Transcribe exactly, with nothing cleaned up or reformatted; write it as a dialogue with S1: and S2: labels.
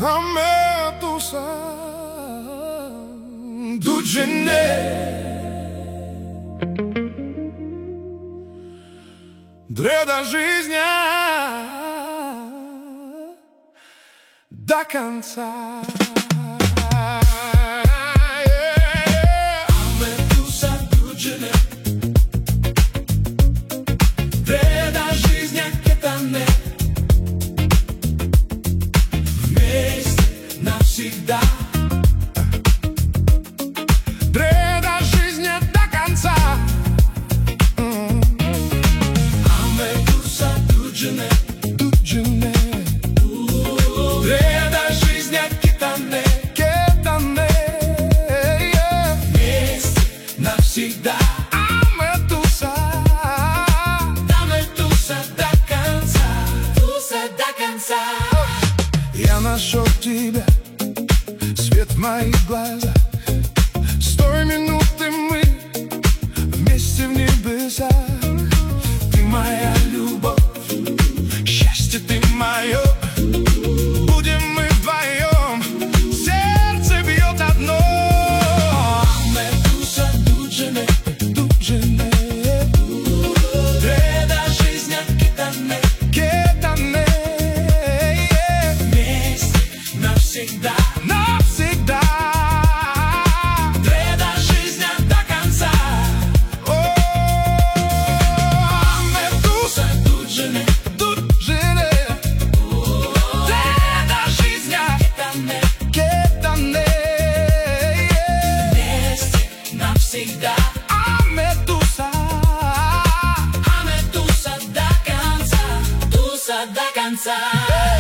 S1: Ametusa Dujene Дреда жизнь до конца.
S2: Ametusa Dujene Dреда жизнь кетане вместе навсегда.
S1: Дреда жизнь до конца.
S2: Ametusa Dujene
S1: Dujene
S2: Dреда жизнь кетане
S1: кетане
S2: вместе навсегда.
S1: Ametusa
S2: Ametusa до конца, туса до конца.
S1: Я нашел тебя, свет в моих глазах. С той минуты мы вместе в небесах. Ты моя любовь, счастье ты мое. Будем мы вдвоем, сердце бьет одно.
S2: Ametusa Dujene
S1: Dujene
S2: Dреда жизнь кетане
S1: кетане
S2: вместе навсегда.
S1: навсегда.
S2: Дреда жизнь до конца.
S1: Ametusa
S2: Dujene
S1: Dujene Dреда жизнь
S2: кетане
S1: кетане
S2: вместе навсегда.
S1: Ametusa
S2: Ametusa до конца, туса до конца.